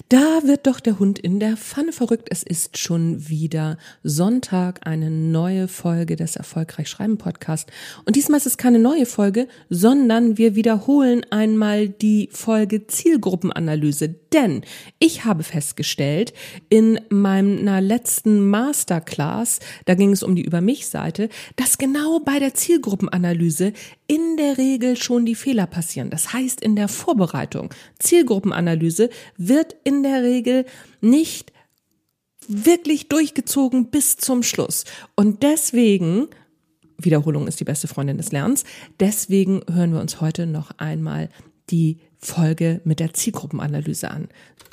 Da wird doch der Hund in der Pfanne verrückt. Es ist schon wieder Sonntag, eine neue Folge des Erfolgreich Schreiben Podcast. Und diesmal ist es keine neue Folge, sondern wir wiederholen einmal die Folge Zielgruppenanalyse. Denn ich habe festgestellt, in meiner letzten Masterclass, da ging es um die Über-mich-Seite, dass genau bei der Zielgruppenanalyse in der Regel schon die Fehler passieren. Das heißt, in der Vorbereitung, Zielgruppenanalyse wird in der Regel nicht wirklich durchgezogen bis zum Schluss. Und deswegen, Wiederholung ist die beste Freundin des Lernens, deswegen hören wir uns heute noch einmal die Folge mit der Zielgruppenanalyse an.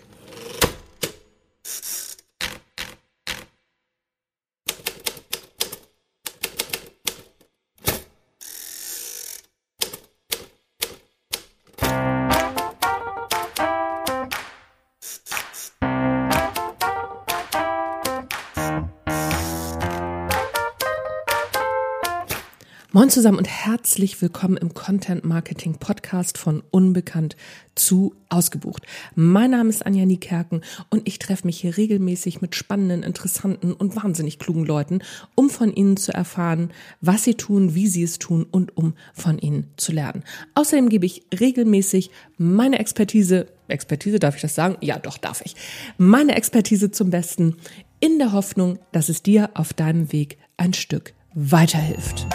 Moin zusammen und herzlich willkommen im Content Marketing Podcast von Unbekannt zu Ausgebucht. Mein Name ist Anja Niekerken und ich treffe mich hier regelmäßig mit spannenden, interessanten und wahnsinnig klugen Leuten, um von ihnen zu erfahren, was sie tun, wie sie es tun und um von ihnen zu lernen. Außerdem gebe ich regelmäßig meine Expertise, darf ich das sagen? Ja, doch, darf ich. Meine Expertise zum Besten in der Hoffnung, dass es dir auf deinem Weg ein Stück weiterhilft.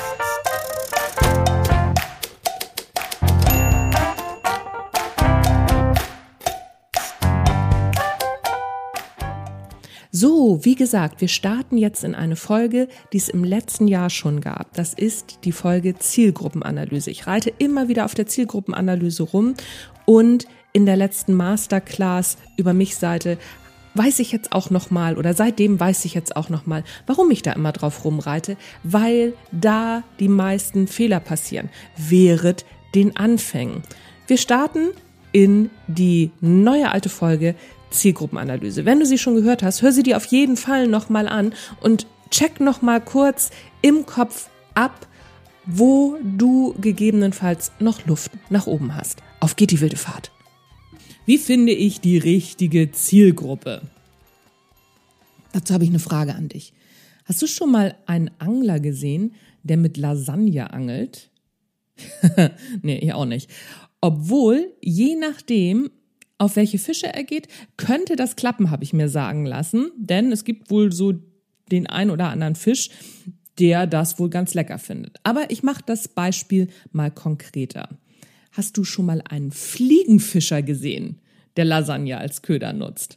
So, wie gesagt, wir starten jetzt in eine Folge, die es im letzten Jahr schon gab. Das ist die Folge Zielgruppenanalyse. Ich reite immer wieder auf der Zielgruppenanalyse rum und in der letzten Masterclass Über-mich-Seite weiß ich jetzt auch nochmal oder seitdem weiß ich jetzt auch nochmal, warum ich da immer drauf rumreite, weil da die meisten Fehler passieren während den Anfängen. Wir starten in die neue alte Folge Zielgruppenanalyse. Wenn du sie schon gehört hast, hör sie dir auf jeden Fall nochmal an und check nochmal kurz im Kopf ab, wo du gegebenenfalls noch Luft nach oben hast. Auf geht die wilde Fahrt. Wie finde ich die richtige Zielgruppe? Dazu habe ich eine Frage an dich. Hast du schon mal einen Angler gesehen, der mit Lasagne angelt? Nee, ich auch nicht. Obwohl, je nachdem, auf welche Fische er geht, könnte das klappen, habe ich mir sagen lassen. Denn es gibt wohl so den ein oder anderen Fisch, der das wohl ganz lecker findet. Aber ich mache das Beispiel mal konkreter. Hast du schon mal einen Fliegenfischer gesehen, der Lasagne als Köder nutzt?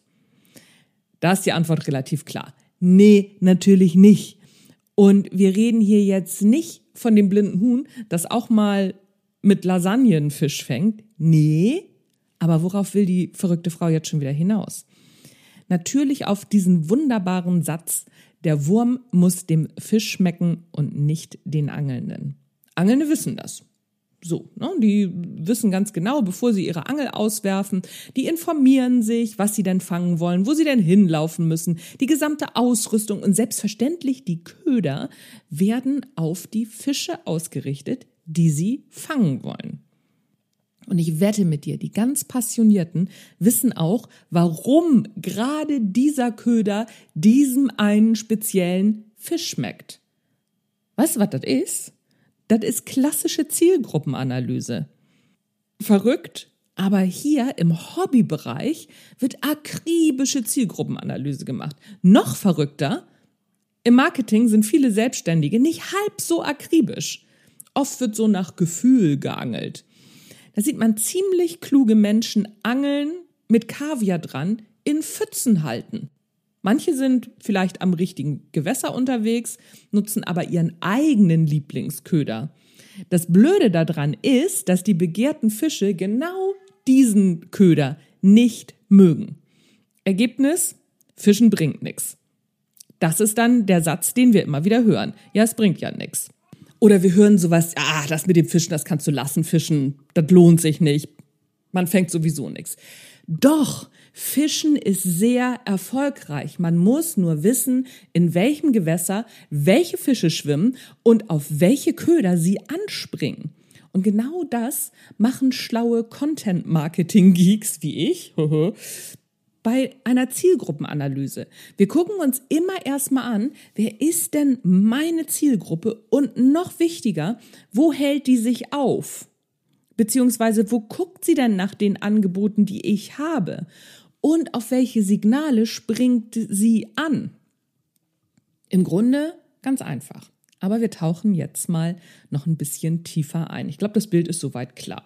Da ist die Antwort relativ klar. Nee, natürlich nicht. Und wir reden hier jetzt nicht von dem blinden Huhn, das auch mal mit Lasagne einen Fisch fängt. Nee, aber worauf will die verrückte Frau jetzt schon wieder hinaus? Natürlich auf diesen wunderbaren Satz, der Wurm muss dem Fisch schmecken und nicht den Angelnden. Angelnde wissen das. So, ne? Die wissen ganz genau, bevor sie ihre Angel auswerfen, die informieren sich, was sie denn fangen wollen, wo sie denn hinlaufen müssen. Die gesamte Ausrüstung und selbstverständlich die Köder werden auf die Fische ausgerichtet, die sie fangen wollen. Und ich wette mit dir, die ganz Passionierten wissen auch, warum gerade dieser Köder diesem einen speziellen Fisch schmeckt. Weißt du, was das ist? Das ist klassische Zielgruppenanalyse. Verrückt, aber hier im Hobbybereich wird akribische Zielgruppenanalyse gemacht. Noch verrückter, im Marketing sind viele Selbstständige nicht halb so akribisch. Oft wird so nach Gefühl geangelt. Da sieht man ziemlich kluge Menschen angeln, mit Kaviar dran, in Pfützen halten. Manche sind vielleicht am richtigen Gewässer unterwegs, nutzen aber ihren eigenen Lieblingsköder. Das Blöde daran ist, dass die begehrten Fische genau diesen Köder nicht mögen. Ergebnis: Fischen bringt nichts. Das ist dann der Satz, den wir immer wieder hören. Ja, es bringt ja nichts. Oder wir hören sowas, das mit dem Fischen, das kannst du lassen, Fischen, das lohnt sich nicht. Man fängt sowieso nichts. Doch, Fischen ist sehr erfolgreich. Man muss nur wissen, in welchem Gewässer welche Fische schwimmen und auf welche Köder sie anspringen. Und genau das machen schlaue Content-Marketing-Geeks wie ich, bei einer Zielgruppenanalyse. Wir gucken uns immer erstmal an, wer ist denn meine Zielgruppe und noch wichtiger, wo hält die sich auf? Beziehungsweise wo guckt sie denn nach den Angeboten, die ich habe? Und auf welche Signale springt sie an? Im Grunde ganz einfach. Aber wir tauchen jetzt mal noch ein bisschen tiefer ein. Ich glaube, das Bild ist soweit klar.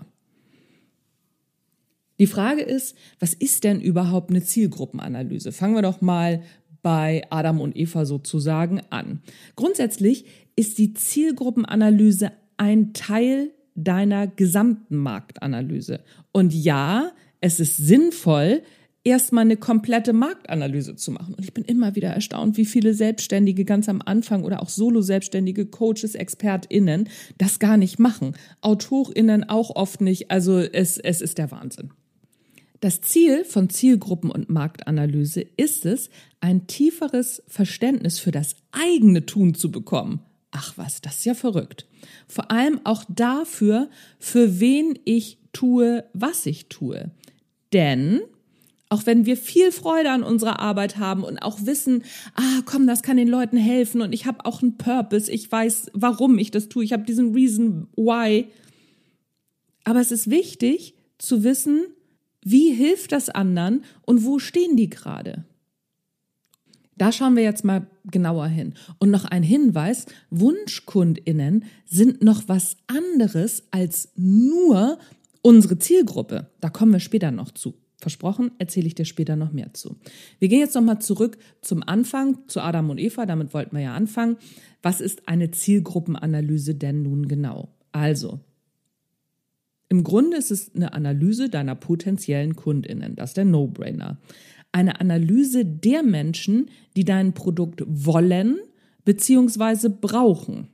Die Frage ist, was ist denn überhaupt eine Zielgruppenanalyse? Fangen wir doch mal bei Adam und Eva sozusagen an. Grundsätzlich ist die Zielgruppenanalyse ein Teil deiner gesamten Marktanalyse. Und ja, es ist sinnvoll, erstmal eine komplette Marktanalyse zu machen. Und ich bin immer wieder erstaunt, wie viele Selbstständige ganz am Anfang oder auch Solo-Selbstständige, Coaches, ExpertInnen das gar nicht machen. AutorInnen auch oft nicht. Also es ist der Wahnsinn. Das Ziel von Zielgruppen- und Marktanalyse ist es, ein tieferes Verständnis für das eigene Tun zu bekommen. Ach was, das ist ja verrückt. Vor allem auch dafür, für wen ich tue, was ich tue. Denn auch wenn wir viel Freude an unserer Arbeit haben und auch wissen, das kann den Leuten helfen und ich habe auch einen Purpose, ich weiß, warum ich das tue, ich habe diesen Reason Why. Aber es ist wichtig zu wissen, wie hilft das anderen und wo stehen die gerade? Da schauen wir jetzt mal genauer hin. Und noch ein Hinweis, WunschkundInnen sind noch was anderes als nur unsere Zielgruppe. Da kommen wir später noch zu. Versprochen, erzähle ich dir später noch mehr zu. Wir gehen jetzt nochmal zurück zum Anfang, zu Adam und Eva, damit wollten wir ja anfangen. Was ist eine Zielgruppenanalyse denn nun genau? Also, im Grunde ist es eine Analyse deiner potenziellen KundInnen, das ist der No-Brainer. Eine Analyse der Menschen, die dein Produkt wollen bzw. brauchen.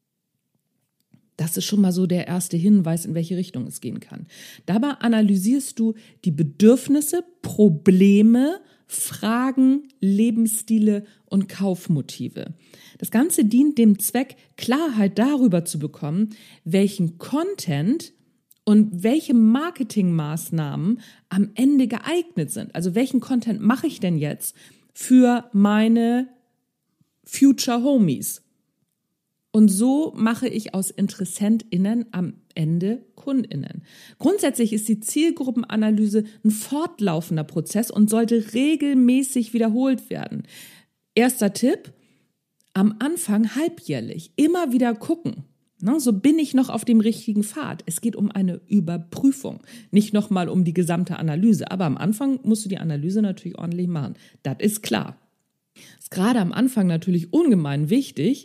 Das ist schon mal so der erste Hinweis, in welche Richtung es gehen kann. Dabei analysierst du die Bedürfnisse, Probleme, Fragen, Lebensstile und Kaufmotive. Das Ganze dient dem Zweck, Klarheit darüber zu bekommen, welchen Content und welche Marketingmaßnahmen am Ende geeignet sind. Also welchen Content mache ich denn jetzt für meine Future Homies? Und so mache ich aus InteressentInnen am Ende KundInnen. Grundsätzlich ist die Zielgruppenanalyse ein fortlaufender Prozess und sollte regelmäßig wiederholt werden. Erster Tipp, am Anfang halbjährlich, immer wieder gucken. So bin ich noch auf dem richtigen Pfad. Es geht um eine Überprüfung, nicht nochmal um die gesamte Analyse. Aber am Anfang musst du die Analyse natürlich ordentlich machen. Das ist klar. Ist gerade am Anfang natürlich ungemein wichtig,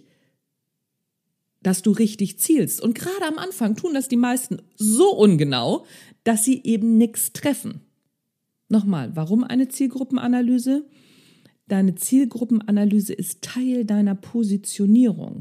dass du richtig zielst. Und gerade am Anfang tun das die meisten so ungenau, dass sie eben nichts treffen. Nochmal, warum eine Zielgruppenanalyse? Deine Zielgruppenanalyse ist Teil deiner Positionierung.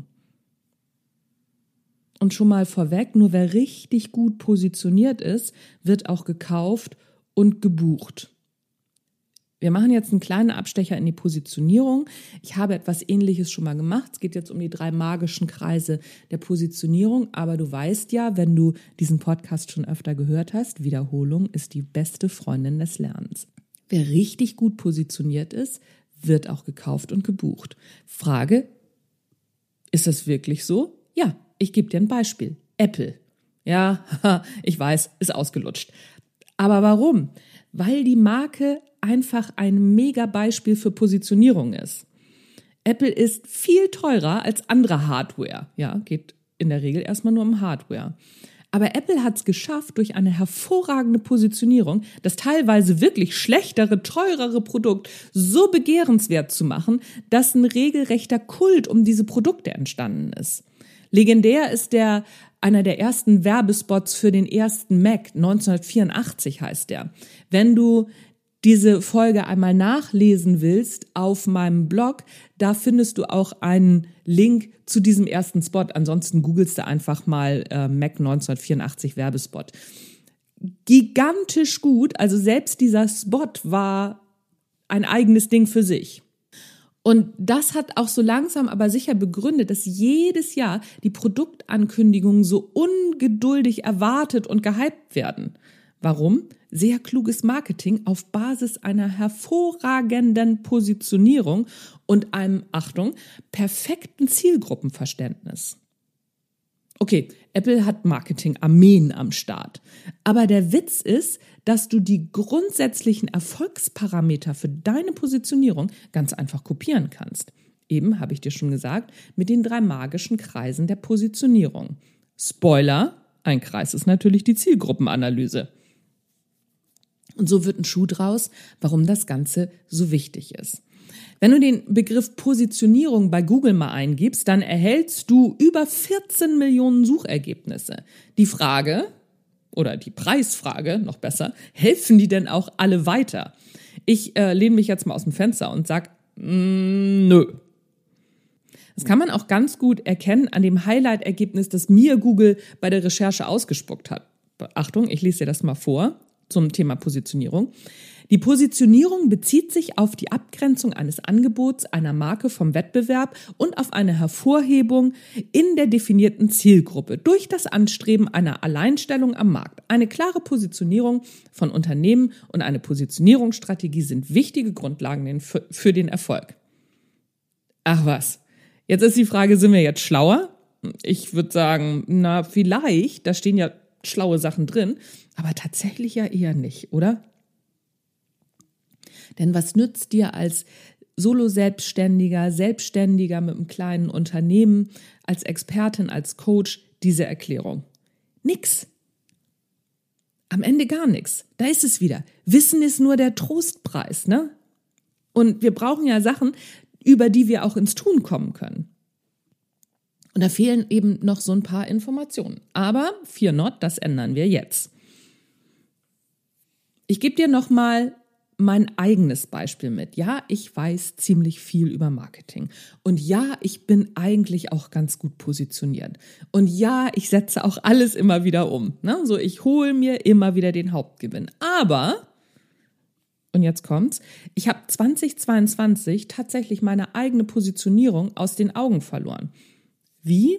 Und schon mal vorweg, nur wer richtig gut positioniert ist, wird auch gekauft und gebucht. Wir machen jetzt einen kleinen Abstecher in die Positionierung. Ich habe etwas Ähnliches schon mal gemacht. Es geht jetzt um die 3 magischen Kreise der Positionierung. Aber du weißt ja, wenn du diesen Podcast schon öfter gehört hast, Wiederholung ist die beste Freundin des Lernens. Wer richtig gut positioniert ist, wird auch gekauft und gebucht. Frage, ist das wirklich so? Ja. Ich gebe dir ein Beispiel. Apple. Ja, ich weiß, ist ausgelutscht. Aber warum? Weil die Marke einfach ein mega Beispiel für Positionierung ist. Apple ist viel teurer als andere Hardware. Ja, geht in der Regel erstmal nur um Hardware. Aber Apple hat es geschafft, durch eine hervorragende Positionierung das teilweise wirklich schlechtere, teurere Produkt so begehrenswert zu machen, dass ein regelrechter Kult um diese Produkte entstanden ist. Legendär ist einer der ersten Werbespots für den ersten Mac, 1984 heißt der. Wenn du diese Folge einmal nachlesen willst auf meinem Blog, da findest du auch einen Link zu diesem ersten Spot. Ansonsten googelst du einfach mal Mac 1984 Werbespot. Gigantisch gut, also selbst dieser Spot war ein eigenes Ding für sich. Und das hat auch so langsam aber sicher begründet, dass jedes Jahr die Produktankündigungen so ungeduldig erwartet und gehypt werden. Warum? Sehr kluges Marketing auf Basis einer hervorragenden Positionierung und einem, Achtung, perfekten Zielgruppenverständnis. Okay, Apple hat Marketing-Armeen am Start. Aber der Witz ist, dass du die grundsätzlichen Erfolgsparameter für deine Positionierung ganz einfach kopieren kannst. Eben, habe ich dir schon gesagt, mit den 3 magischen Kreisen der Positionierung. Spoiler, ein Kreis ist natürlich die Zielgruppenanalyse. Und so wird ein Schuh draus, warum das Ganze so wichtig ist. Wenn du den Begriff Positionierung bei Google mal eingibst, dann erhältst du über 14 Millionen Suchergebnisse. Die Frage, oder die Preisfrage, noch besser, helfen die denn auch alle weiter? Ich lehne mich jetzt mal aus dem Fenster und sag, nö. Das kann man auch ganz gut erkennen an dem Highlight-Ergebnis, das mir Google bei der Recherche ausgespuckt hat. Achtung, ich lese dir das mal vor zum Thema Positionierung. Die Positionierung bezieht sich auf die Abgrenzung eines Angebots, einer Marke vom Wettbewerb und auf eine Hervorhebung in der definierten Zielgruppe durch das Anstreben einer Alleinstellung am Markt. Eine klare Positionierung von Unternehmen und eine Positionierungsstrategie sind wichtige Grundlagen für den Erfolg. Ach was, jetzt ist die Frage, sind wir jetzt schlauer? Ich würde sagen, na vielleicht, da stehen ja schlaue Sachen drin, aber tatsächlich ja eher nicht, oder? Denn was nützt dir als Solo-Selbstständiger, Selbstständiger mit einem kleinen Unternehmen, als Expertin, als Coach diese Erklärung? Nix. Am Ende gar nichts. Da ist es wieder. Wissen ist nur der Trostpreis, ne? Und wir brauchen ja Sachen, über die wir auch ins Tun kommen können. Und da fehlen eben noch so ein paar Informationen. Aber fear not, das ändern wir jetzt. Ich gebe dir nochmal mein eigenes Beispiel mit. Ja, ich weiß ziemlich viel über Marketing. Und ja, ich bin eigentlich auch ganz gut positioniert. Und ja, ich setze auch alles immer wieder um. Ne? So, ich hole mir immer wieder den Hauptgewinn. Aber, und jetzt kommt's, ich habe 2022 tatsächlich meine eigene Positionierung aus den Augen verloren. Wie?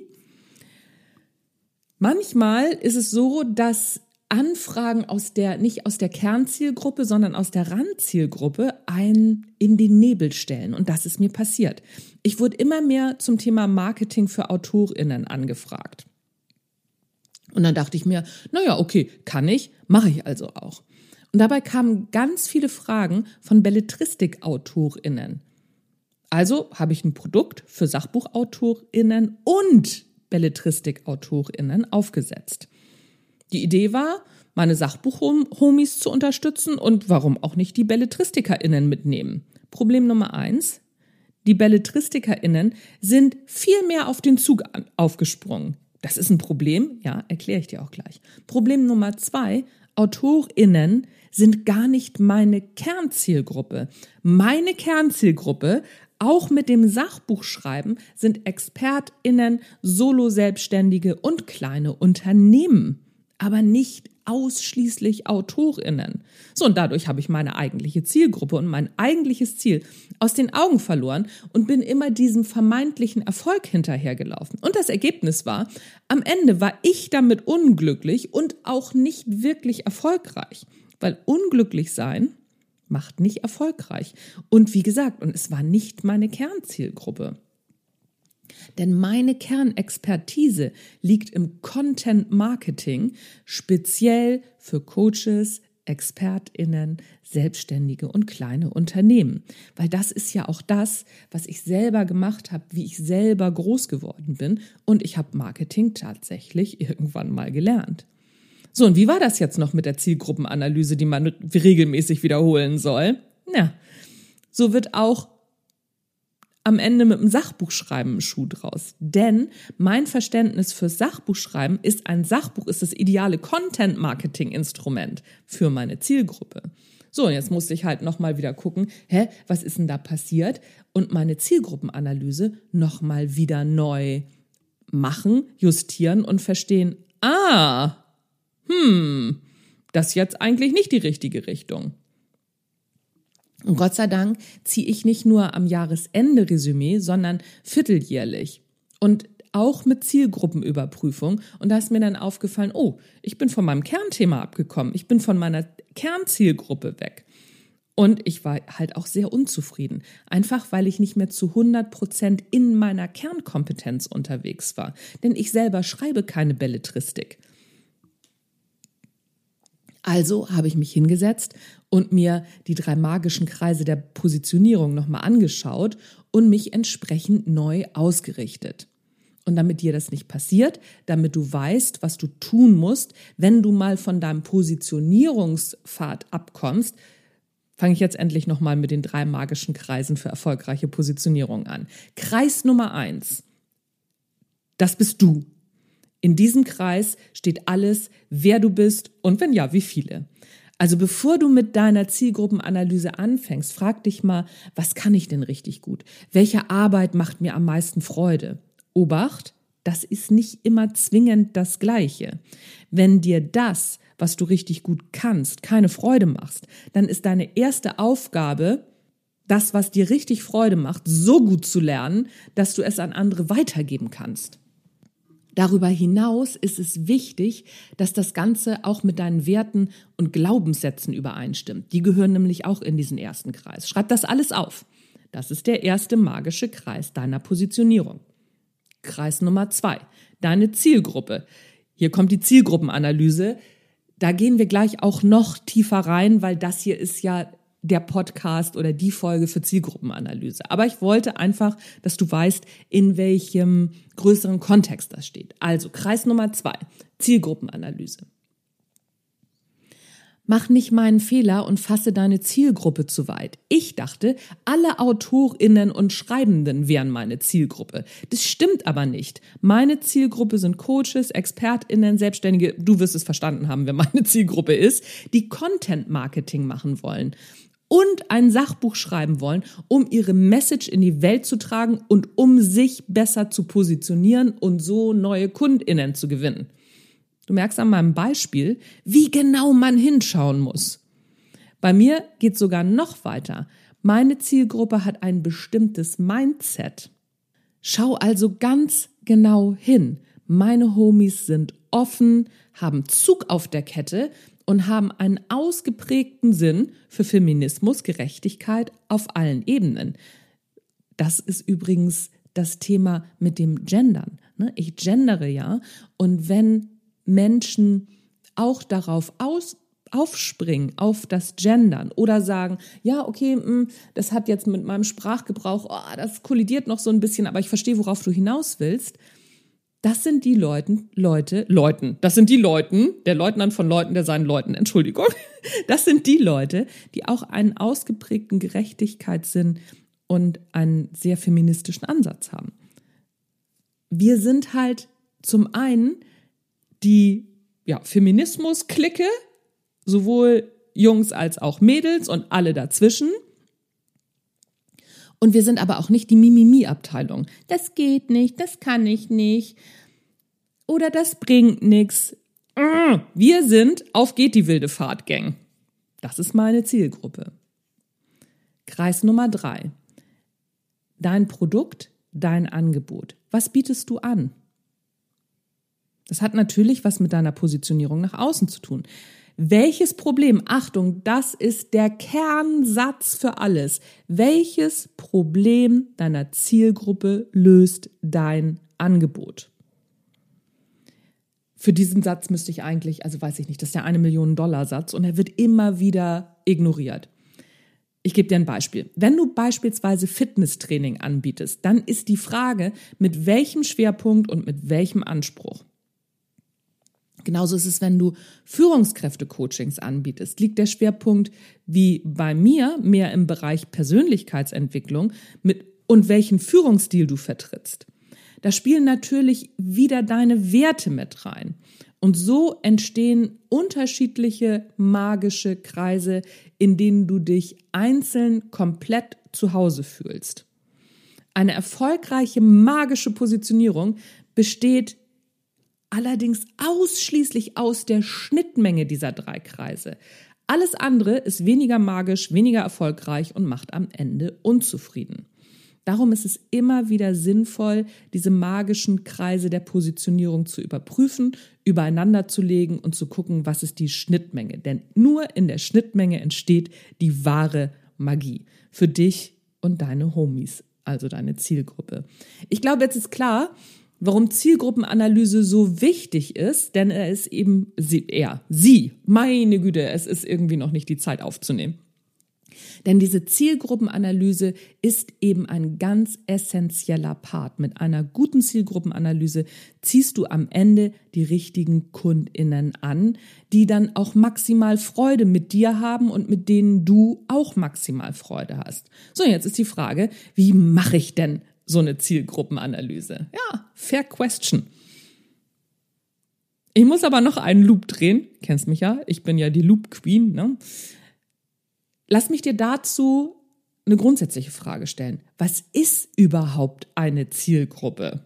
Manchmal ist es so, dass Anfragen nicht aus der Kernzielgruppe, sondern aus der Randzielgruppe einen in den Nebel stellen. Und das ist mir passiert. Ich wurde immer mehr zum Thema Marketing für AutorInnen angefragt. Und dann dachte ich mir, naja, okay, kann ich, mache ich also auch. Und dabei kamen ganz viele Fragen von Belletristik-AutorInnen. Also habe ich ein Produkt für SachbuchautorInnen und Belletristik-AutorInnen aufgesetzt. Die Idee war, meine Sachbuch-Homies zu unterstützen und warum auch nicht die BelletristikerInnen mitnehmen. Problem Nummer 1, die BelletristikerInnen sind viel mehr auf den Zug aufgesprungen. Das ist ein Problem, ja, erkläre ich dir auch gleich. Problem Nummer 2, AutorInnen sind gar nicht meine Kernzielgruppe. Meine Kernzielgruppe, auch mit dem Sachbuchschreiben, sind ExpertInnen, Solo-Selbstständige und kleine Unternehmen. Aber nicht ausschließlich AutorInnen. So, und dadurch habe ich meine eigentliche Zielgruppe und mein eigentliches Ziel aus den Augen verloren und bin immer diesem vermeintlichen Erfolg hinterhergelaufen. Und das Ergebnis war, am Ende war ich damit unglücklich und auch nicht wirklich erfolgreich. Weil unglücklich sein macht nicht erfolgreich. Und wie gesagt, und es war nicht meine Kernzielgruppe. Denn meine Kernexpertise liegt im Content Marketing, speziell für Coaches, ExpertInnen, Selbstständige und kleine Unternehmen. Weil das ist ja auch das, was ich selber gemacht habe, wie ich selber groß geworden bin. Und ich habe Marketing tatsächlich irgendwann mal gelernt. So, und wie war das jetzt noch mit der Zielgruppenanalyse, die man regelmäßig wiederholen soll? Ja, so wird auch am Ende mit dem Sachbuchschreiben ein Schuh draus. Denn mein Verständnis fürs Sachbuchschreiben ist, ein Sachbuch ist das ideale Content-Marketing-Instrument für meine Zielgruppe. So, und jetzt musste ich halt nochmal wieder gucken, was ist denn da passiert? Und meine Zielgruppenanalyse nochmal wieder neu machen, justieren und verstehen, das ist jetzt eigentlich nicht die richtige Richtung. Und Gott sei Dank ziehe ich nicht nur am Jahresende Resümee, sondern vierteljährlich. Und auch mit Zielgruppenüberprüfung und da ist mir dann aufgefallen, oh, ich bin von meinem Kernthema abgekommen, ich bin von meiner Kernzielgruppe weg. Und ich war halt auch sehr unzufrieden, einfach weil ich nicht mehr zu 100% in meiner Kernkompetenz unterwegs war. Denn ich selber schreibe keine Belletristik. Also habe ich mich hingesetzt und mir die 3 magischen Kreise der Positionierung nochmal angeschaut und mich entsprechend neu ausgerichtet. Und damit dir das nicht passiert, damit du weißt, was du tun musst, wenn du mal von deinem Positionierungspfad abkommst, fange ich jetzt endlich nochmal mit den 3 magischen Kreisen für erfolgreiche Positionierung an. Kreis Nummer 1, das bist du. In diesem Kreis steht alles, wer du bist und wenn ja, wie viele. Also bevor du mit deiner Zielgruppenanalyse anfängst, frag dich mal, was kann ich denn richtig gut? Welche Arbeit macht mir am meisten Freude? Obacht, das ist nicht immer zwingend das Gleiche. Wenn dir das, was du richtig gut kannst, keine Freude machst, dann ist deine erste Aufgabe, das, was dir richtig Freude macht, so gut zu lernen, dass du es an andere weitergeben kannst. Darüber hinaus ist es wichtig, dass das Ganze auch mit deinen Werten und Glaubenssätzen übereinstimmt. Die gehören nämlich auch in diesen ersten Kreis. Schreib das alles auf. Das ist der erste magische Kreis deiner Positionierung. Kreis Nummer 2, deine Zielgruppe. Hier kommt die Zielgruppenanalyse. Da gehen wir gleich auch noch tiefer rein, weil das hier ist ja der Podcast oder die Folge für Zielgruppenanalyse. Aber ich wollte einfach, dass du weißt, in welchem größeren Kontext das steht. Also Kreis Nummer 2, Zielgruppenanalyse. Mach nicht meinen Fehler und fasse deine Zielgruppe zu weit. Ich dachte, alle AutorInnen und Schreibenden wären meine Zielgruppe. Das stimmt aber nicht. Meine Zielgruppe sind Coaches, ExpertInnen, Selbstständige, du wirst es verstanden haben, wer meine Zielgruppe ist, die Content-Marketing machen wollen und ein Sachbuch schreiben wollen, um ihre Message in die Welt zu tragen und um sich besser zu positionieren und so neue KundInnen zu gewinnen. Du merkst an meinem Beispiel, wie genau man hinschauen muss. Bei mir geht es sogar noch weiter. Meine Zielgruppe hat ein bestimmtes Mindset. Schau also ganz genau hin. Meine Homies sind offen, haben Zug auf der Kette und haben einen ausgeprägten Sinn für Feminismus, Gerechtigkeit auf allen Ebenen. Das ist übrigens das Thema mit dem Gendern. Ich gendere ja und wenn Menschen auch darauf aufspringen, auf das Gendern oder sagen, ja, okay, das hat jetzt mit meinem Sprachgebrauch, das kollidiert noch so ein bisschen, aber ich verstehe, worauf du hinaus willst. Das sind die das sind die Leuten, der Leutnant von Leuten, der seinen Leuten, Entschuldigung. Das sind die Leute, die auch einen ausgeprägten Gerechtigkeitssinn und einen sehr feministischen Ansatz haben. Wir sind halt zum einen die Feminismus-Clique, sowohl Jungs als auch Mädels und alle dazwischen. Und wir sind aber auch nicht die Mimimi-Abteilung. Das geht nicht, das kann ich nicht oder das bringt nichts. Wir sind auf geht die wilde Fahrt-Gang. Das ist meine Zielgruppe. Kreis Nummer 3. Dein Produkt, dein Angebot. Was bietest du an? Das hat natürlich was mit deiner Positionierung nach außen zu tun. Welches Problem, Achtung, das ist der Kernsatz für alles. Welches Problem deiner Zielgruppe löst dein Angebot? Für diesen Satz müsste ich eigentlich, weiß ich nicht, das ist der $1-Million-Satz und er wird immer wieder ignoriert. Ich gebe dir ein Beispiel. Wenn du beispielsweise Fitnesstraining anbietest, dann ist die Frage, mit welchem Schwerpunkt und mit welchem Anspruch. Genauso ist es, wenn du Führungskräfte-Coachings anbietest. Liegt der Schwerpunkt wie bei mir mehr im Bereich Persönlichkeitsentwicklung und welchen Führungsstil du vertrittst. Da spielen natürlich wieder deine Werte mit rein. Und so entstehen unterschiedliche magische Kreise, in denen du dich einzeln komplett zu Hause fühlst. Eine erfolgreiche magische Positionierung besteht allerdings ausschließlich aus der Schnittmenge dieser 3 Kreise. Alles andere ist weniger magisch, weniger erfolgreich und macht am Ende unzufrieden. Darum ist es immer wieder sinnvoll, diese magischen Kreise der Positionierung zu überprüfen, übereinander zu legen und zu gucken, was ist die Schnittmenge. Denn nur in der Schnittmenge entsteht die wahre Magie für dich und deine Homies, also deine Zielgruppe. Ich glaube, jetzt ist klar, warum Zielgruppenanalyse so wichtig ist, denn er ist eben sie. Meine Güte, es ist irgendwie noch nicht die Zeit aufzunehmen. Denn diese Zielgruppenanalyse ist eben ein ganz essentieller Part. Mit einer guten Zielgruppenanalyse ziehst du am Ende die richtigen KundInnen an, die dann auch maximal Freude mit dir haben und mit denen du auch maximal Freude hast. So, jetzt ist die Frage, wie mache ich denn so eine Zielgruppenanalyse? Ja, fair question. Ich muss aber noch einen Loop drehen. Kennst mich ja, ich bin ja die Loop Queen, ne? Lass mich dir dazu eine grundsätzliche Frage stellen. Was ist überhaupt eine Zielgruppe?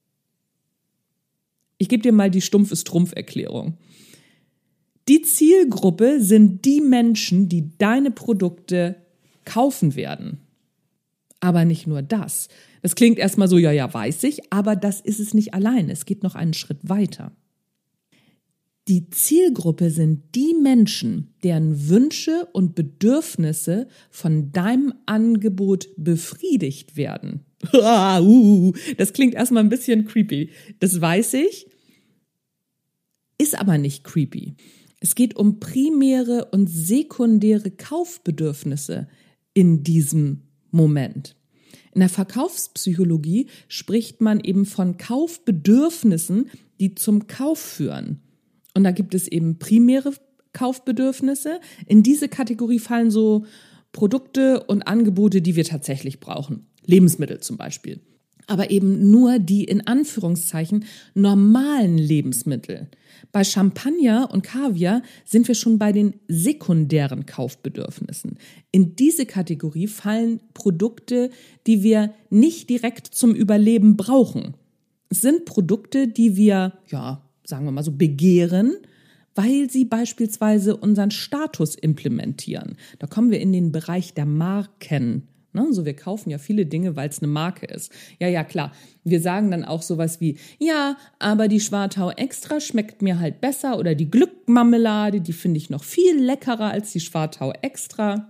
Ich gebe dir mal die stumpfe Strumpf-Erklärung. Die Zielgruppe sind die Menschen, die deine Produkte kaufen werden. Aber nicht nur das. Das klingt erstmal so, ja, weiß ich, aber das ist es nicht allein. Es geht noch einen Schritt weiter. Die Zielgruppe sind die Menschen, deren Wünsche und Bedürfnisse von deinem Angebot befriedigt werden. Das klingt erstmal ein bisschen creepy. Das weiß ich, ist aber nicht creepy. Es geht um primäre und sekundäre Kaufbedürfnisse in diesem Moment. In der Verkaufspsychologie spricht man eben von Kaufbedürfnissen, die zum Kauf führen. Und da gibt es eben primäre Kaufbedürfnisse. In diese Kategorie fallen so Produkte und Angebote, die wir tatsächlich brauchen. Lebensmittel zum Beispiel. Aber eben nur die in Anführungszeichen normalen Lebensmittel. Bei Champagner und Kaviar sind wir schon bei den sekundären Kaufbedürfnissen. In diese Kategorie fallen Produkte, die wir nicht direkt zum Überleben brauchen. Es sind Produkte, die wir, sagen wir mal so, begehren, weil sie beispielsweise unseren Status implementieren. Da kommen wir in den Bereich der Marken. So, wir kaufen ja viele Dinge, weil es eine Marke ist. Ja, klar. Wir sagen dann auch sowas wie, ja, aber die Schwartau Extra schmeckt mir halt besser oder die Glückmarmelade, die finde ich noch viel leckerer als die Schwartau Extra.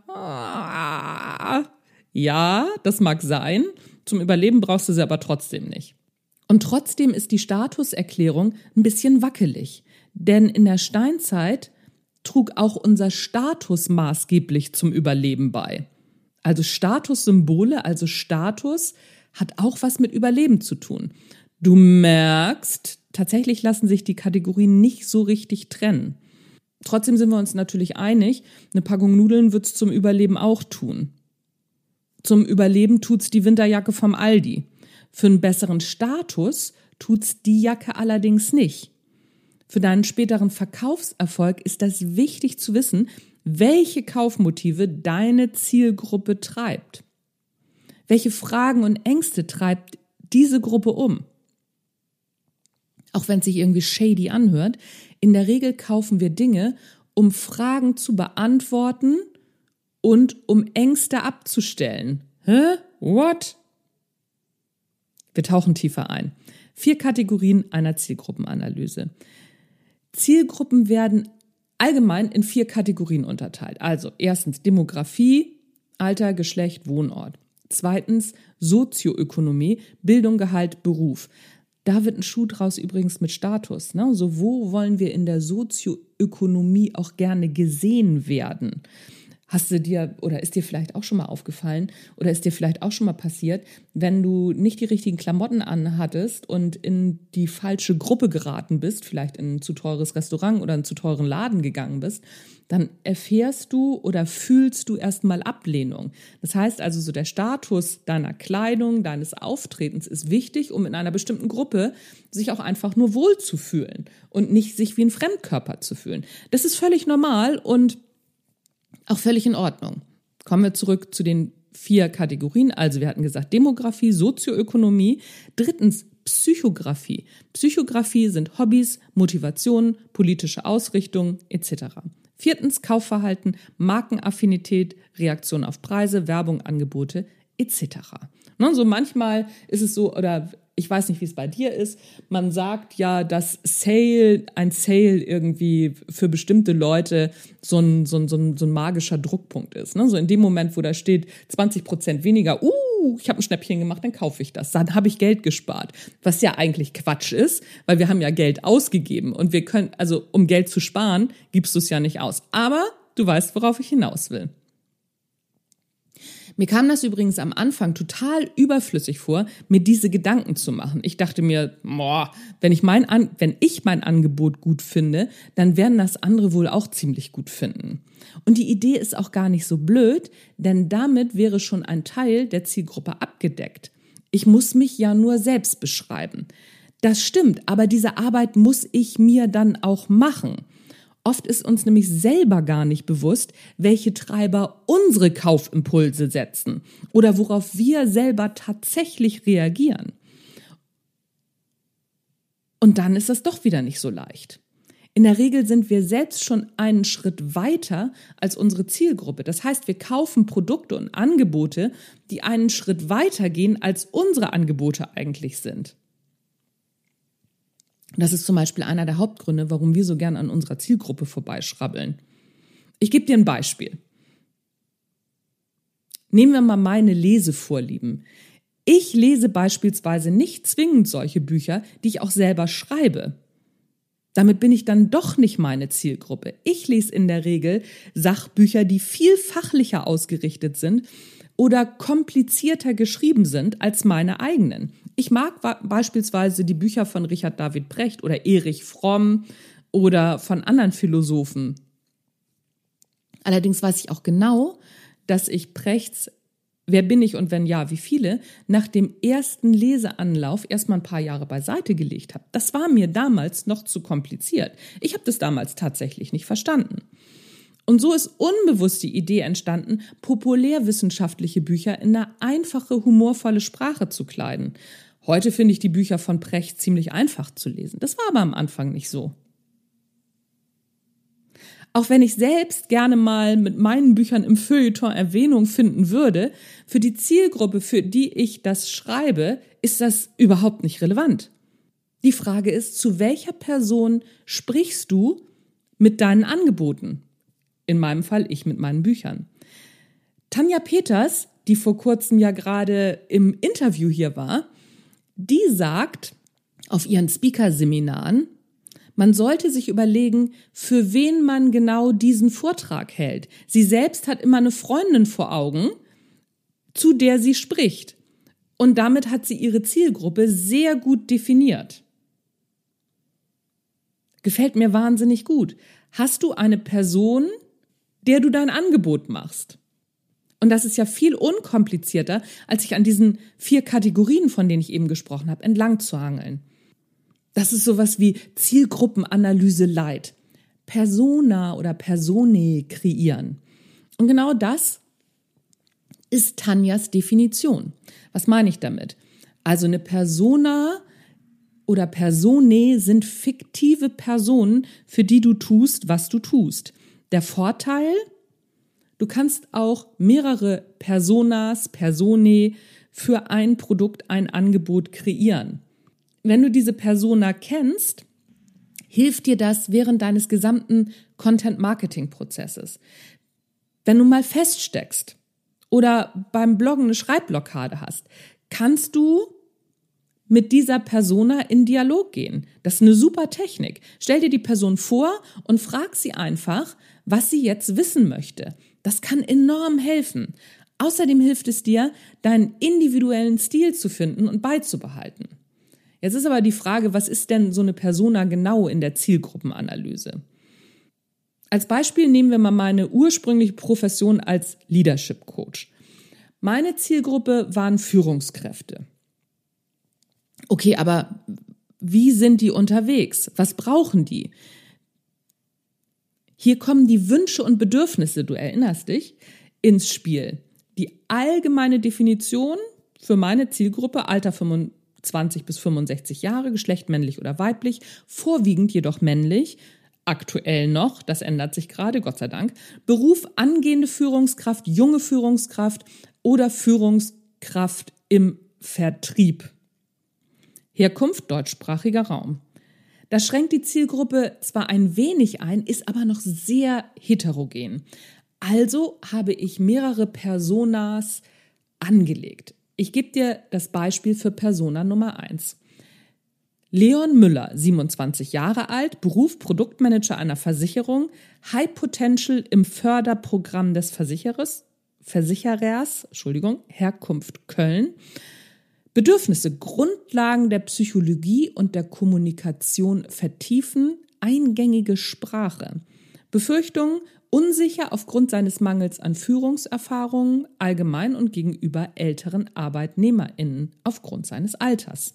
Ja, das mag sein. Zum Überleben brauchst du sie aber trotzdem nicht. Und trotzdem ist die Statuserklärung ein bisschen wackelig. Denn in der Steinzeit trug auch unser Status maßgeblich zum Überleben bei. Also Statussymbole, also Status, hat auch was mit Überleben zu tun. Du merkst, tatsächlich lassen sich die Kategorien nicht so richtig trennen. Trotzdem sind wir uns natürlich einig, eine Packung Nudeln wird's zum Überleben auch tun. Zum Überleben tut's die Winterjacke vom Aldi. Für einen besseren Status tut's die Jacke allerdings nicht. Für deinen späteren Verkaufserfolg ist das wichtig zu wissen, welche Kaufmotive deine Zielgruppe treibt. Welche Fragen und Ängste treibt diese Gruppe um? Auch wenn es sich irgendwie shady anhört, in der Regel kaufen wir Dinge, um Fragen zu beantworten und um Ängste abzustellen. Hä? What? Wir tauchen tiefer ein. 4 Kategorien einer Zielgruppenanalyse. Zielgruppen werden allgemein in 4 Kategorien unterteilt. Also erstens Demografie, Alter, Geschlecht, Wohnort. Zweitens Sozioökonomie, Bildung, Gehalt, Beruf. Da wird ein Schuh draus übrigens mit Status. Ne? So, wo wollen wir in der Sozioökonomie auch gerne gesehen werden? Hast du dir oder ist dir vielleicht auch schon mal aufgefallen oder ist dir vielleicht auch schon mal passiert, wenn du nicht die richtigen Klamotten anhattest und in die falsche Gruppe geraten bist, vielleicht in ein zu teures Restaurant oder einen zu teuren Laden gegangen bist, dann erfährst du oder fühlst du erstmal Ablehnung. Das heißt also, so der Status deiner Kleidung, deines Auftretens ist wichtig, um in einer bestimmten Gruppe sich auch einfach nur wohl zu fühlen und nicht sich wie ein Fremdkörper zu fühlen. Das ist völlig normal und auch völlig in Ordnung. Kommen wir zurück zu den 4 Kategorien. Also wir hatten gesagt Demografie, Sozioökonomie. Drittens Psychografie. Psychografie sind Hobbys, Motivationen, politische Ausrichtung etc. Viertens Kaufverhalten, Markenaffinität, Reaktion auf Preise, Werbung, Angebote etc. Ne, so manchmal ist es so, oder ich weiß nicht, wie es bei dir ist, man sagt ja, dass ein Sale irgendwie für bestimmte Leute so ein magischer Druckpunkt ist. Ne? So in dem Moment, wo da steht 20% weniger, ich habe ein Schnäppchen gemacht, dann kaufe ich das. Dann habe ich Geld gespart. Was ja eigentlich Quatsch ist, weil wir haben ja Geld ausgegeben. Und wir können, also um Geld zu sparen, gibst du es ja nicht aus. Aber du weißt, worauf ich hinaus will. Mir kam das übrigens am Anfang total überflüssig vor, mir diese Gedanken zu machen. Ich dachte mir, wenn ich mein Angebot gut finde, dann werden das andere wohl auch ziemlich gut finden. Und die Idee ist auch gar nicht so blöd, denn damit wäre schon ein Teil der Zielgruppe abgedeckt. Ich muss mich ja nur selbst beschreiben. Das stimmt, aber diese Arbeit muss ich mir dann auch machen. Oft ist uns nämlich selber gar nicht bewusst, welche Treiber unsere Kaufimpulse setzen oder worauf wir selber tatsächlich reagieren. Und dann ist das doch wieder nicht so leicht. In der Regel sind wir selbst schon einen Schritt weiter als unsere Zielgruppe. Das heißt, wir kaufen Produkte und Angebote, die einen Schritt weiter gehen, als unsere Angebote eigentlich sind. Das ist zum Beispiel einer der Hauptgründe, warum wir so gern an unserer Zielgruppe vorbeischrabbeln. Ich gebe dir ein Beispiel. Nehmen wir mal meine Lesevorlieben. Ich lese beispielsweise nicht zwingend solche Bücher, die ich auch selber schreibe. Damit bin ich dann doch nicht meine Zielgruppe. Ich lese in der Regel Sachbücher, die viel fachlicher ausgerichtet sind oder komplizierter geschrieben sind als meine eigenen. Ich mag beispielsweise die Bücher von Richard David Brecht oder Erich Fromm oder von anderen Philosophen. Allerdings weiß ich auch genau, dass ich Brechts Wer bin ich und wenn ja, wie viele, nach dem ersten Leseanlauf erstmal ein paar Jahre beiseite gelegt habe. Das war mir damals noch zu kompliziert. Ich habe das damals tatsächlich nicht verstanden. Und so ist unbewusst die Idee entstanden, populärwissenschaftliche Bücher in eine einfache, humorvolle Sprache zu kleiden. Heute finde ich die Bücher von Brecht ziemlich einfach zu lesen. Das war aber am Anfang nicht so. Auch wenn ich selbst gerne mal mit meinen Büchern im Feuilleton Erwähnung finden würde, für die Zielgruppe, für die ich das schreibe, ist das überhaupt nicht relevant. Die Frage ist, zu welcher Person sprichst du mit deinen Angeboten? In meinem Fall ich mit meinen Büchern. Tanja Peters, die vor kurzem ja gerade im Interview hier war, die sagt auf ihren Speaker-Seminaren, man sollte sich überlegen, für wen man genau diesen Vortrag hält. Sie selbst hat immer eine Freundin vor Augen, zu der sie spricht. Und damit hat sie ihre Zielgruppe sehr gut definiert. Gefällt mir wahnsinnig gut. Hast du eine Person, der du dein Angebot machst? Und das ist ja viel unkomplizierter, als sich an diesen 4 Kategorien, von denen ich eben gesprochen habe, entlang zu hangeln. Das ist sowas wie Zielgruppenanalyse Light. Persona oder Personae kreieren. Und genau das ist Tanjas Definition. Was meine ich damit? Also eine Persona oder Personae sind fiktive Personen, für die du tust, was du tust. Der Vorteil: Du kannst auch mehrere Personas, Personae für ein Produkt, ein Angebot kreieren. Wenn du diese Persona kennst, hilft dir das während deines gesamten Content-Marketing-Prozesses. Wenn du mal feststeckst oder beim Bloggen eine Schreibblockade hast, kannst du mit dieser Persona in Dialog gehen. Das ist eine super Technik. Stell dir die Person vor und frag sie einfach, was sie jetzt wissen möchte. Das kann enorm helfen. Außerdem hilft es dir, deinen individuellen Stil zu finden und beizubehalten. Jetzt ist aber die Frage, was ist denn so eine Persona genau in der Zielgruppenanalyse? Als Beispiel nehmen wir mal meine ursprüngliche Profession als Leadership Coach. Meine Zielgruppe waren Führungskräfte. Okay, aber wie sind die unterwegs? Was brauchen die? Hier kommen die Wünsche und Bedürfnisse, du erinnerst dich, ins Spiel. Die allgemeine Definition für meine Zielgruppe, Alter 25 bis 65 Jahre, Geschlecht männlich oder weiblich, vorwiegend jedoch männlich, aktuell noch, das ändert sich gerade, Gott sei Dank, Beruf angehende Führungskraft, junge Führungskraft oder Führungskraft im Vertrieb. Herkunft deutschsprachiger Raum. Das schränkt die Zielgruppe zwar ein wenig ein, ist aber noch sehr heterogen. Also habe ich mehrere Personas angelegt. Ich gebe dir das Beispiel für Persona Nummer 1. Leon Müller, 27 Jahre alt, Beruf Produktmanager einer Versicherung, High Potential im Förderprogramm des Versicherers, Herkunft Köln. Bedürfnisse, Grundlagen der Psychologie und der Kommunikation vertiefen, eingängige Sprache. Befürchtungen, unsicher aufgrund seines Mangels an Führungserfahrungen, allgemein und gegenüber älteren ArbeitnehmerInnen aufgrund seines Alters.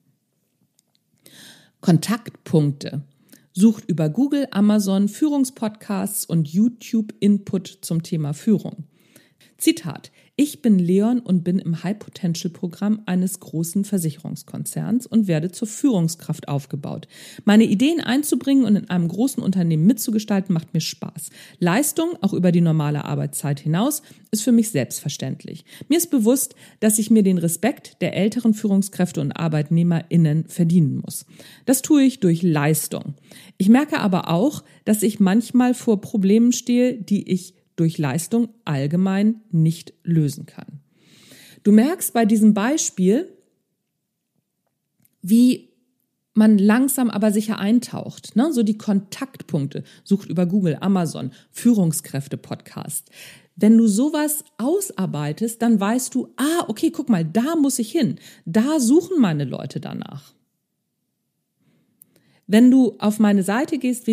Kontaktpunkte. Sucht über Google, Amazon, Führungspodcasts und YouTube Input zum Thema Führung. Zitat: Ich bin Leon und bin im High-Potential-Programm eines großen Versicherungskonzerns und werde zur Führungskraft aufgebaut. Meine Ideen einzubringen und in einem großen Unternehmen mitzugestalten, macht mir Spaß. Leistung, auch über die normale Arbeitszeit hinaus, ist für mich selbstverständlich. Mir ist bewusst, dass ich mir den Respekt der älteren Führungskräfte und ArbeitnehmerInnen verdienen muss. Das tue ich durch Leistung. Ich merke aber auch, dass ich manchmal vor Problemen stehe, die ich durch Leistung allgemein nicht lösen kann. Du merkst bei diesem Beispiel, wie man langsam aber sicher eintaucht. Ne? So die Kontaktpunkte. Sucht über Google, Amazon, Führungskräfte-Podcast. Wenn du sowas ausarbeitest, dann weißt du, okay, guck mal, da muss ich hin. Da suchen meine Leute danach. Wenn du auf meine Seite gehst,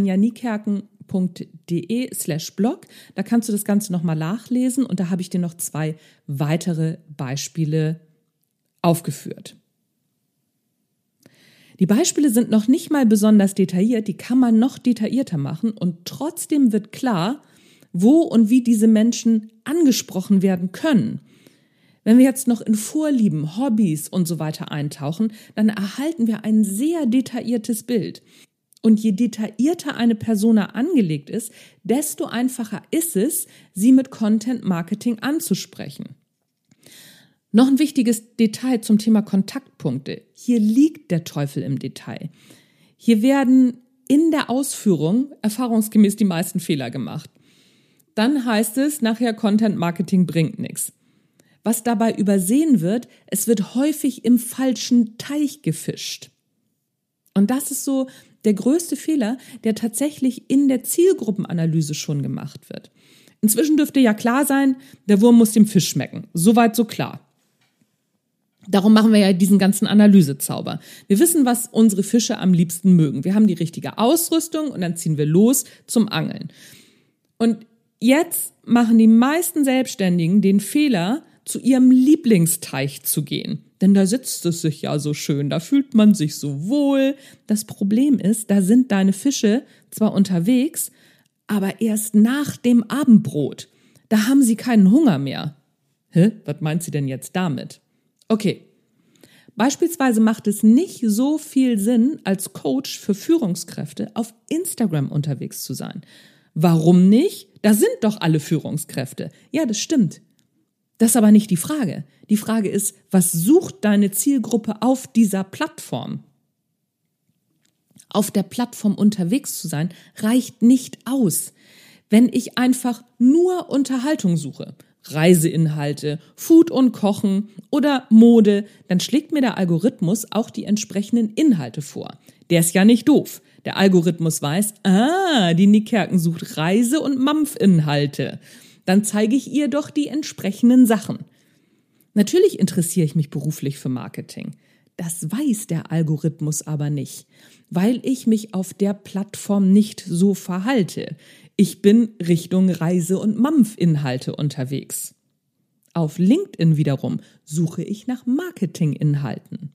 www.anjaniekerken.de/blog, da kannst du das Ganze nochmal nachlesen und da habe ich dir noch 2 weitere Beispiele aufgeführt. Die Beispiele sind noch nicht mal besonders detailliert, die kann man noch detaillierter machen und trotzdem wird klar, wo und wie diese Menschen angesprochen werden können. Wenn wir jetzt noch in Vorlieben, Hobbys und so weiter eintauchen, dann erhalten wir ein sehr detailliertes Bild. Und je detaillierter eine Persona angelegt ist, desto einfacher ist es, sie mit Content Marketing anzusprechen. Noch ein wichtiges Detail zum Thema Kontaktpunkte. Hier liegt der Teufel im Detail. Hier werden in der Ausführung erfahrungsgemäß die meisten Fehler gemacht. Dann heißt es, nachher Content Marketing bringt nichts. Was dabei übersehen wird, es wird häufig im falschen Teich gefischt. Und das ist so der größte Fehler, der tatsächlich in der Zielgruppenanalyse schon gemacht wird. Inzwischen dürfte ja klar sein, der Wurm muss dem Fisch schmecken. Soweit so klar. Darum machen wir ja diesen ganzen Analysezauber. Wir wissen, was unsere Fische am liebsten mögen. Wir haben die richtige Ausrüstung und dann ziehen wir los zum Angeln. Und jetzt machen die meisten Selbstständigen den Fehler, zu ihrem Lieblingsteich zu gehen. Denn da sitzt es sich ja so schön, da fühlt man sich so wohl. Das Problem ist, da sind deine Fische zwar unterwegs, aber erst nach dem Abendbrot. Da haben sie keinen Hunger mehr. Was meint sie denn jetzt damit? Okay, beispielsweise macht es nicht so viel Sinn, als Coach für Führungskräfte auf Instagram unterwegs zu sein. Warum nicht? Da sind doch alle Führungskräfte. Ja, das stimmt. Das ist aber nicht die Frage. Die Frage ist, was sucht deine Zielgruppe auf dieser Plattform? Auf der Plattform unterwegs zu sein, reicht nicht aus. Wenn ich einfach nur Unterhaltung suche, Reiseinhalte, Food und Kochen oder Mode, dann schlägt mir der Algorithmus auch die entsprechenden Inhalte vor. Der ist ja nicht doof. Der Algorithmus weiß, die Niekerken sucht Reise- und Mampfinhalte. Dann zeige ich ihr doch die entsprechenden Sachen. Natürlich interessiere ich mich beruflich für Marketing. Das weiß der Algorithmus aber nicht, weil ich mich auf der Plattform nicht so verhalte. Ich bin Richtung Reise- und Mampfinhalte unterwegs. Auf LinkedIn wiederum suche ich nach Marketinginhalten.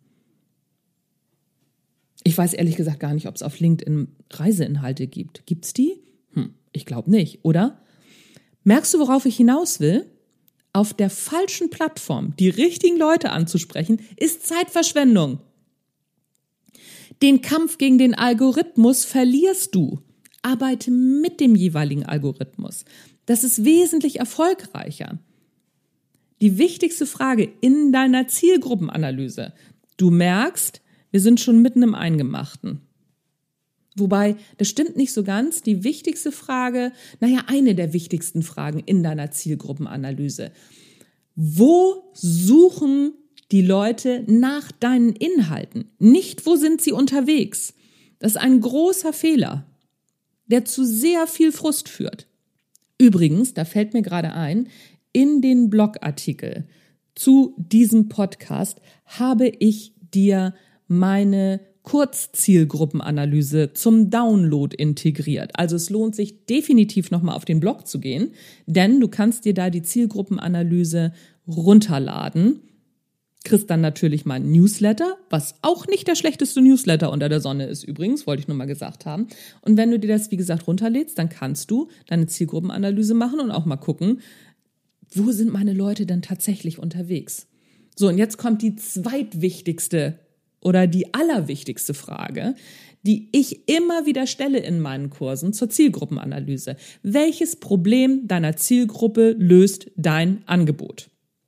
Ich weiß ehrlich gesagt gar nicht, ob es auf LinkedIn Reiseinhalte gibt. Gibt's die? Ich glaube nicht, oder? Merkst du, worauf ich hinaus will? Auf der falschen Plattform die richtigen Leute anzusprechen, ist Zeitverschwendung. Den Kampf gegen den Algorithmus verlierst du. Arbeite mit dem jeweiligen Algorithmus. Das ist wesentlich erfolgreicher. Die wichtigste Frage in deiner Zielgruppenanalyse. Du merkst, wir sind schon mitten im Eingemachten. Wobei, das stimmt nicht so ganz. Die wichtigste Frage, eine der wichtigsten Fragen in deiner Zielgruppenanalyse. Wo suchen die Leute nach deinen Inhalten? Nicht, wo sind sie unterwegs? Das ist ein großer Fehler, der zu sehr viel Frust führt. Übrigens, da fällt mir gerade ein, in den Blogartikel zu diesem Podcast habe ich dir meine Kurzzielgruppenanalyse zum Download integriert. Also es lohnt sich definitiv nochmal auf den Blog zu gehen, denn du kannst dir da die Zielgruppenanalyse runterladen. Kriegst dann natürlich mein Newsletter, was auch nicht der schlechteste Newsletter unter der Sonne ist übrigens, wollte ich nur mal gesagt haben. Und wenn du dir das, wie gesagt, runterlädst, dann kannst du deine Zielgruppenanalyse machen und auch mal gucken, wo sind meine Leute denn tatsächlich unterwegs? So, und jetzt kommt die zweitwichtigste oder die allerwichtigste Frage, die ich immer wieder stelle in meinen Kursen zur Zielgruppenanalyse. Welches Problem deiner Zielgruppe löst dein Angebot?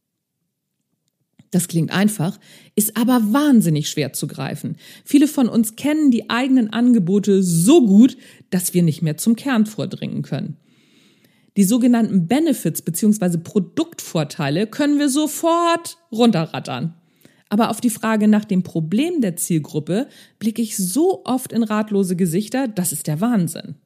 Das klingt einfach, ist aber wahnsinnig schwer zu greifen. Viele von uns kennen die eigenen Angebote so gut, dass wir nicht mehr zum Kern vordringen können. Die sogenannten Benefits bzw. Produktvorteile können wir sofort runterrattern. Aber auf die Frage nach dem Problem der Zielgruppe blicke ich so oft in ratlose Gesichter, das ist der Wahnsinn.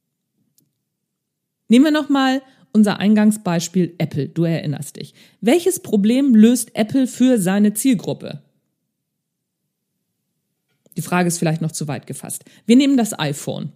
Nehmen wir nochmal unser Eingangsbeispiel Apple, du erinnerst dich. Welches Problem löst Apple für seine Zielgruppe? Die Frage ist vielleicht noch zu weit gefasst. Wir nehmen das iPhone.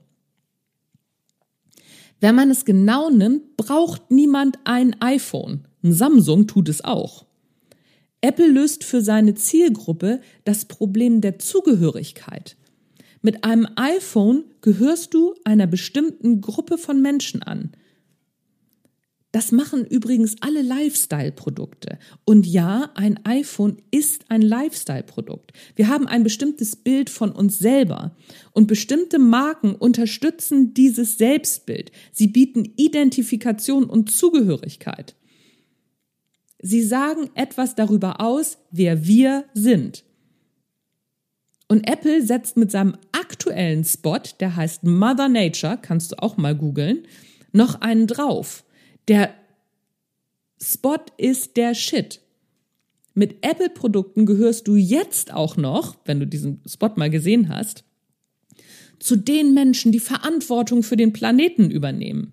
Wenn man es genau nimmt, braucht niemand ein iPhone. Ein Samsung tut es auch. Apple löst für seine Zielgruppe das Problem der Zugehörigkeit. Mit einem iPhone gehörst du einer bestimmten Gruppe von Menschen an. Das machen übrigens alle Lifestyle-Produkte. Und ja, ein iPhone ist ein Lifestyle-Produkt. Wir haben ein bestimmtes Bild von uns selber. Und bestimmte Marken unterstützen dieses Selbstbild. Sie bieten Identifikation und Zugehörigkeit. Sie sagen etwas darüber aus, wer wir sind. Und Apple setzt mit seinem aktuellen Spot, der heißt Mother Nature, kannst du auch mal googeln, noch einen drauf. Der Spot ist der Shit. Mit Apple-Produkten gehörst du jetzt auch noch, wenn du diesen Spot mal gesehen hast, zu den Menschen, die Verantwortung für den Planeten übernehmen.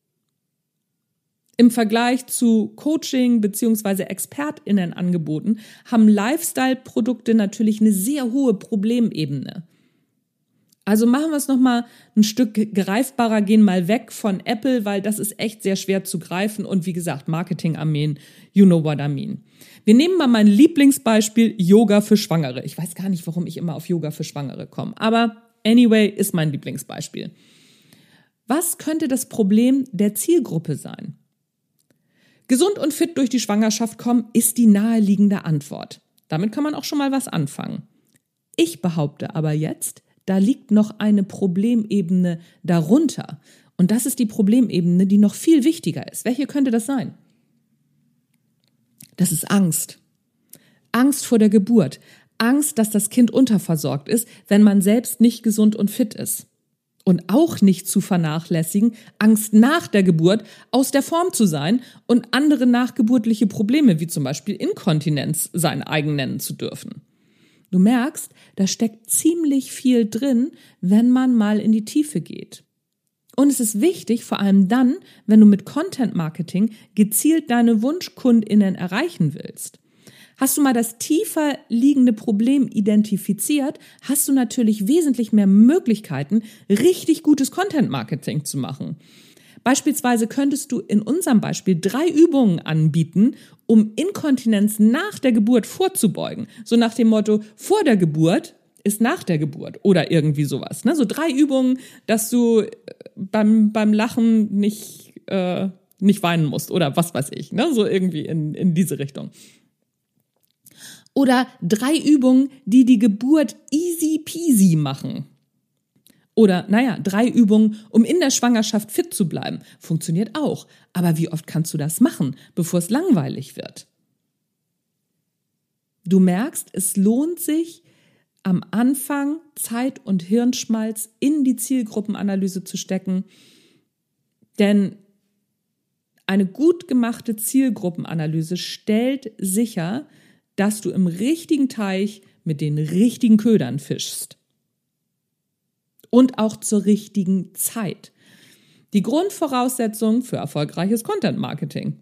Im Vergleich zu Coaching- bzw. ExpertInnen-Angeboten haben Lifestyle-Produkte natürlich eine sehr hohe Problemebene. Also machen wir es nochmal ein Stück greifbarer, gehen mal weg von Apple, weil das ist echt sehr schwer zu greifen und wie gesagt, Marketing-Armeen, you know what I mean. Wir nehmen mal mein Lieblingsbeispiel, Yoga für Schwangere. Ich weiß gar nicht, warum ich immer auf Yoga für Schwangere komme, aber anyway ist mein Lieblingsbeispiel. Was könnte das Problem der Zielgruppe sein? Gesund und fit durch die Schwangerschaft kommen, ist die naheliegende Antwort. Damit kann man auch schon mal was anfangen. Ich behaupte aber jetzt, da liegt noch eine Problemebene darunter. Und das ist die Problemebene, die noch viel wichtiger ist. Welche könnte das sein? Das ist Angst. Angst vor der Geburt. Angst, dass das Kind unterversorgt ist, wenn man selbst nicht gesund und fit ist. Und auch nicht zu vernachlässigen, Angst nach der Geburt aus der Form zu sein und andere nachgeburtliche Probleme, wie zum Beispiel Inkontinenz, sein eigen nennen zu dürfen. Du merkst, da steckt ziemlich viel drin, wenn man mal in die Tiefe geht. Und es ist wichtig, vor allem dann, wenn du mit Content Marketing gezielt deine WunschkundInnen erreichen willst. Hast du mal das tiefer liegende Problem identifiziert, hast du natürlich wesentlich mehr Möglichkeiten, richtig gutes Content Marketing zu machen. Beispielsweise könntest du in unserem Beispiel 3 Übungen anbieten, um Inkontinenz nach der Geburt vorzubeugen. So nach dem Motto, vor der Geburt ist nach der Geburt oder irgendwie sowas. So 3 Übungen, dass du beim Lachen nicht weinen musst oder was weiß ich. So irgendwie in diese Richtung. Oder 3 Übungen, die die Geburt easy peasy machen. Oder, 3 Übungen, um in der Schwangerschaft fit zu bleiben. Funktioniert auch. Aber wie oft kannst du das machen, bevor es langweilig wird? Du merkst, es lohnt sich, am Anfang Zeit und Hirnschmalz in die Zielgruppenanalyse zu stecken, denn eine gut gemachte Zielgruppenanalyse stellt sicher, dass du im richtigen Teich mit den richtigen Ködern fischst. Und auch zur richtigen Zeit. Die Grundvoraussetzung für erfolgreiches Content Marketing.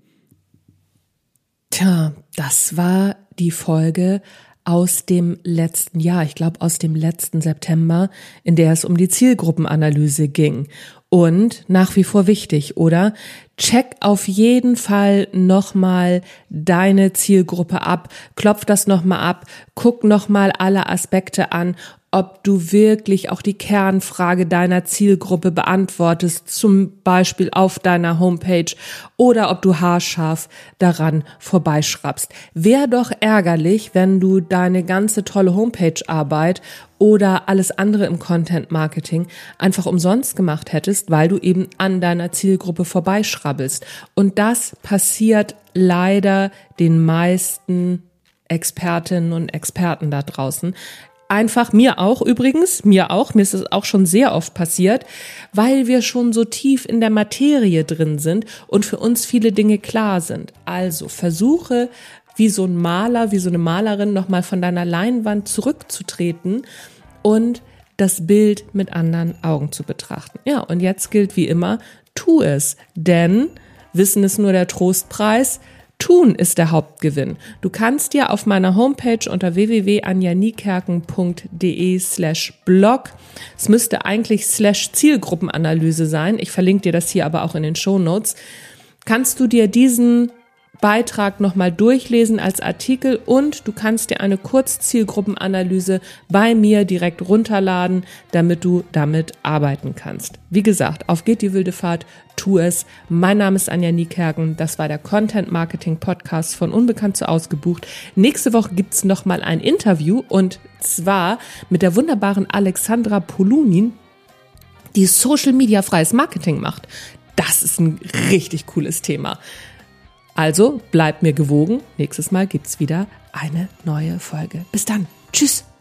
Tja, das war die Folge aus dem letzten Jahr, ich glaube aus dem letzten September, in der es um die Zielgruppenanalyse ging. Und nach wie vor wichtig, oder? Check auf jeden Fall nochmal deine Zielgruppe ab, klopf das nochmal ab, guck nochmal alle Aspekte an, ob du wirklich auch die Kernfrage deiner Zielgruppe beantwortest, zum Beispiel auf deiner Homepage, oder ob du haarscharf daran vorbeischraubst. Wäre doch ärgerlich, wenn du deine ganze tolle Homepage-Arbeit oder alles andere im Content-Marketing einfach umsonst gemacht hättest, weil du eben an deiner Zielgruppe vorbeischrabbelst. Und das passiert leider den meisten Expertinnen und Experten da draußen. Einfach mir auch, mir ist es auch schon sehr oft passiert, weil wir schon so tief in der Materie drin sind und für uns viele Dinge klar sind. Also versuche, wie so ein Maler, wie so eine Malerin, nochmal von deiner Leinwand zurückzutreten und das Bild mit anderen Augen zu betrachten. Ja, und jetzt gilt wie immer, tu es, denn Wissen ist nur der Trostpreis. Tun ist der Hauptgewinn. Du kannst dir auf meiner Homepage unter www.anjaniekerken.de/blog, es müsste eigentlich /Zielgruppenanalyse sein, ich verlinke dir das hier aber auch in den Shownotes, kannst du dir diesen Beitrag nochmal durchlesen als Artikel und du kannst dir eine Kurzzielgruppenanalyse bei mir direkt runterladen, damit du damit arbeiten kannst. Wie gesagt, auf geht die wilde Fahrt, tu es. Mein Name ist Anja Niekerken, das war der Content Marketing Podcast von Unbekannt zu Ausgebucht. Nächste Woche gibt's nochmal ein Interview und zwar mit der wunderbaren Alexandra Polunin, die Social Media freies Marketing macht. Das ist ein richtig cooles Thema. Also bleib mir gewogen. Nächstes Mal gibt's wieder eine neue Folge. Bis dann. Tschüss.